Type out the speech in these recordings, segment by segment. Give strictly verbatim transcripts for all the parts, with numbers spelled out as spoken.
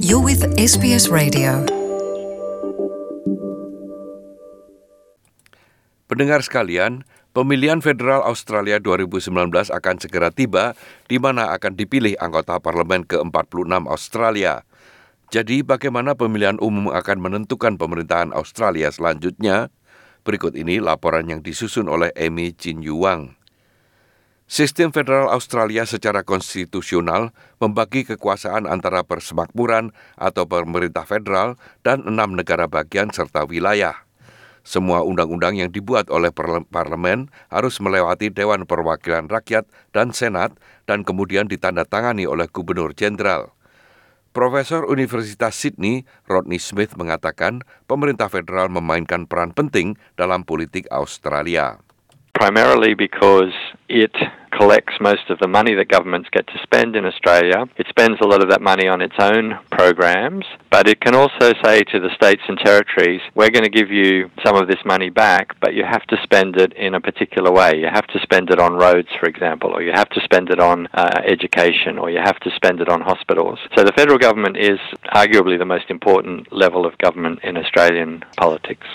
You're with S B S Radio. Pendengar sekalian, pemilihan federal Australia dua ribu sembilan belas akan segera tiba, di mana akan dipilih anggota parlemen ke empat puluh enam Australia. Jadi, bagaimana pemilihan umum akan menentukan pemerintahan Australia selanjutnya? Berikut ini laporan yang disusun oleh Amy Chin Yu Wang. Sistem federal Australia secara konstitusional membagi kekuasaan antara persemakmuran atau pemerintah federal dan enam negara bagian serta wilayah. Semua undang-undang yang dibuat oleh parlemen harus melewati Dewan Perwakilan Rakyat dan Senat dan kemudian ditandatangani oleh Gubernur Jenderal. Profesor Universitas Sydney, Rodney Smith mengatakan pemerintah federal memainkan peran penting dalam politik Australia. Primarily because it collects most of the money that governments get to spend in Australia. It spends a lot of that money on its own programs, but it can also say to the states and territories, we're going to give you some of this money back, but you have to spend it in a particular way. You have to spend it on roads, for example, or you have to spend it on uh, education, or you have to spend it on hospitals. So the federal government is arguably the most important level of government in Australian politics.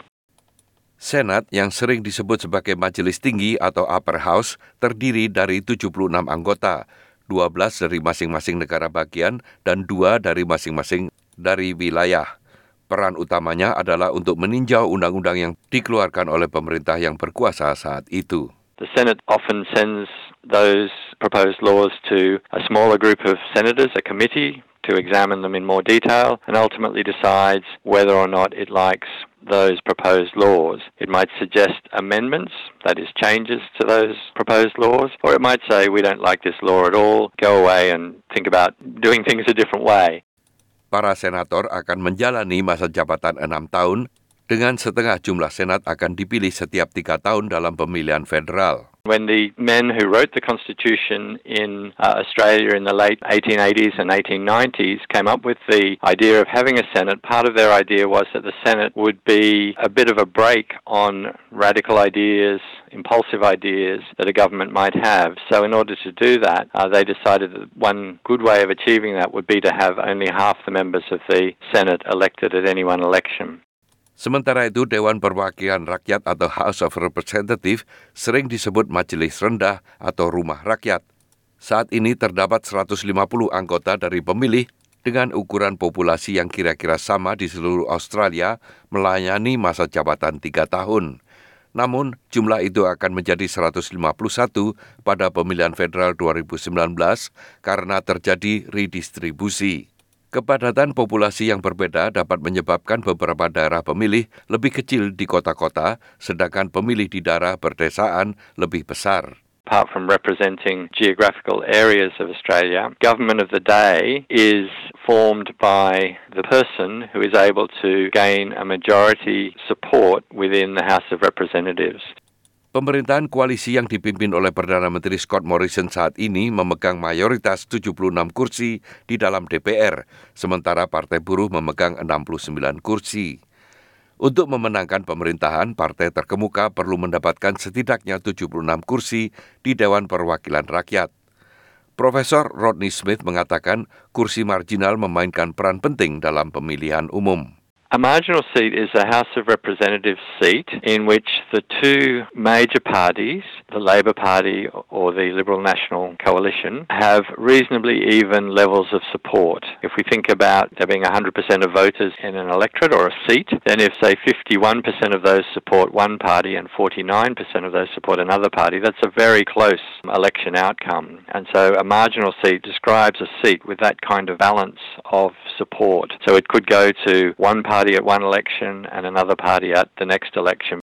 Senat yang sering disebut sebagai Majelis Tinggi atau Upper House terdiri dari tujuh puluh enam anggota, dua belas dari masing-masing negara bagian dan dua dari masing-masing dari wilayah. Peran utamanya adalah untuk meninjau undang-undang yang dikeluarkan oleh pemerintah yang berkuasa saat itu. The Senate often sends those proposed laws to a smaller group of senators, a committee, to examine them in more detail and ultimately decides whether or not it likes those proposed laws. It might suggest amendments, that is changes to those proposed laws, or it might say we don't like this law at all, go away and think about doing things a different way. Para senator akan menjalani masa jabatan enam tahun, dengan setengah jumlah senat akan dipilih setiap tiga tahun dalam pemilihan federal. When the men who wrote the Constitution in uh, Australia in the late eighteen eighties and eighteen nineties came up with the idea of having a Senate, part of their idea was that the Senate would be a bit of a break on radical ideas, impulsive ideas that a government might have. So in order to do that, uh, they decided that one good way of achieving that would be to have only half the members of the Senate elected at any one election. Sementara itu, Dewan Perwakilan Rakyat atau House of Representatives sering disebut majelis rendah atau rumah rakyat. Saat ini terdapat seratus lima puluh anggota dari pemilih dengan ukuran populasi yang kira-kira sama di seluruh Australia melayani masa jabatan tiga tahun. Namun, jumlah itu akan menjadi seratus lima puluh satu pada pemilihan federal dua ribu sembilan belas karena terjadi redistribusi. Kepadatan populasi yang berbeda dapat menyebabkan beberapa daerah pemilih lebih kecil di kota-kota, sedangkan pemilih di daerah berdesaan lebih besar. Apart from representing geographical areas of Australia, government of the day is formed by the person who is able to gain a majority support within the House of Representatives. Pemerintahan koalisi yang dipimpin oleh Perdana Menteri Scott Morrison saat ini memegang mayoritas tujuh puluh enam kursi di dalam D P R, sementara Partai Buruh memegang enam puluh sembilan kursi. Untuk memenangkan pemerintahan, partai terkemuka perlu mendapatkan setidaknya tujuh puluh enam kursi di Dewan Perwakilan Rakyat. Profesor Rodney Smith mengatakan kursi marginal memainkan peran penting dalam pemilihan umum. A marginal seat is a House of Representatives seat in which the two major parties, the Labor Party or the Liberal National Coalition, have reasonably even levels of support. If we think about there being one hundred percent of voters in an electorate or a seat, then if, say, fifty-one percent of those support one party and forty-nine percent of those support another party, that's a very close election outcome. And so a marginal seat describes a seat with that kind of balance of support. So it could go to one party at one election and another party at the next election.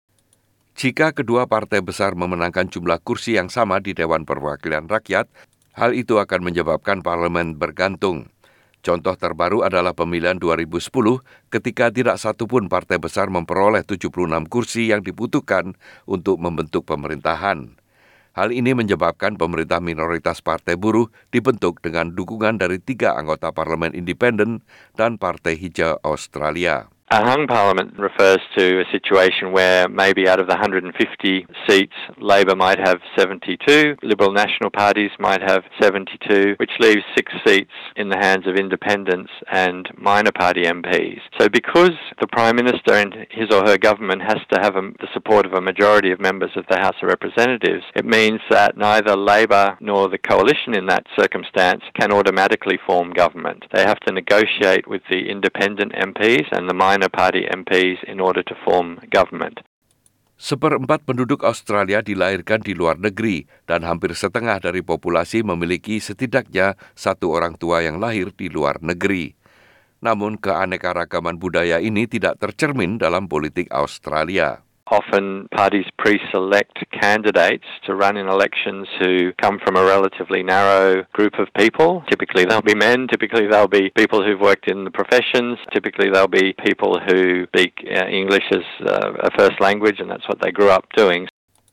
Jika kedua partai besar memenangkan jumlah kursi yang sama di Dewan Perwakilan Rakyat, hal itu akan menyebabkan parlemen bergantung. Contoh terbaru adalah pemilihan dua ribu sepuluh ketika tidak satupun partai besar memperoleh tujuh puluh enam kursi yang dibutuhkan untuk membentuk pemerintahan. Hal ini menyebabkan pemerintah minoritas Partai Buruh dibentuk dengan dukungan dari tiga anggota parlemen independen dan Partai Hijau Australia. A hung parliament refers to a situation where maybe out of the one hundred fifty seats, Labor might have seventy-two, Liberal National parties might have seventy-two, which leaves six seats in the hands of independents and minor party M Ps. So because the Prime Minister and his or her government has to have a, the support of a majority of members of the House of Representatives, it means that neither Labor nor the coalition in that circumstance can automatically form government. They have to negotiate with the independent M Ps and the minor party M Ps in order to form government. Seperempat penduduk Australia dilahirkan di luar negeri dan hampir setengah dari populasi memiliki setidaknya satu orang tua yang lahir di luar negeri. Namun keanekaragaman budaya ini tidak tercermin dalam politik Australia. Often parties pre-select candidates to run in elections who come from a relatively narrow group of people. Typically they'll be men, typically they'll be people who've worked in the professions, typically they'll be people who speak uh, English as uh, a first language, and that's what they grew up doing.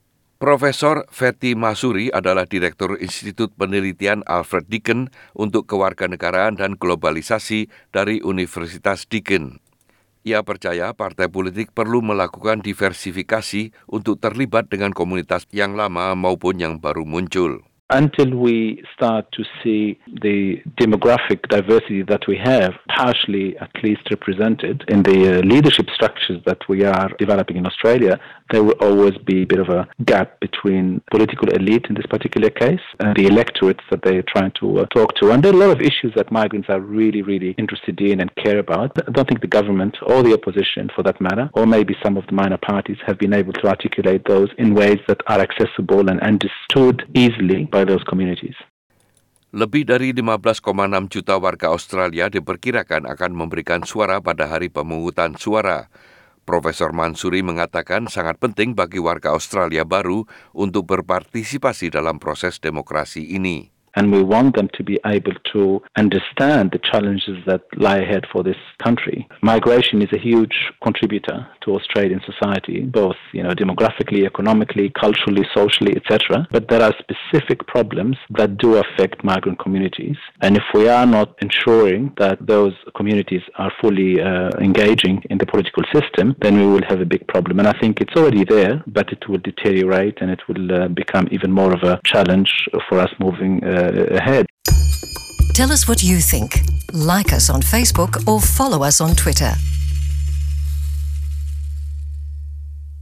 Profesor Fatty Masuri adalah Direktur Institut Penelitian Alfred Deakin untuk Kewarganegaraan dan Globalisasi dari Universitas Deakin. Ia percaya partai politik perlu melakukan diversifikasi untuk terlibat dengan komunitas yang lama maupun yang baru muncul. Until we start to see the demographic diversity that we have partially at least represented in the uh, leadership structures that we are developing in Australia, there will always be a bit of a gap between political elite in this particular case and the electorates that they're trying to uh, talk to. And there are a lot of issues that migrants are really, really interested in and care about. I don't think the government or the opposition, for that matter, or maybe some of the minor parties have been able to articulate those in ways that are accessible and understood easily by those communities. Lebih dari lima belas koma enam juta warga Australia diperkirakan akan memberikan suara pada hari pemungutan suara. Profesor Mansuri mengatakan sangat penting bagi warga Australia baru untuk berpartisipasi dalam proses demokrasi ini. And we want them to be able to understand the challenges that lie ahead for this country. Migration is a huge contributor to Australian society, both, you know, demographically, economically, culturally, socially, et cetera. But there are specific problems that do affect migrant communities. And if we are not ensuring that those communities are fully uh, engaging in the political system, then we will have a big problem. And I think it's already there, but it will deteriorate and it will uh, become even more of a challenge for us moving uh, ahead. Tell us what you think. Like us on Facebook or follow us on Twitter.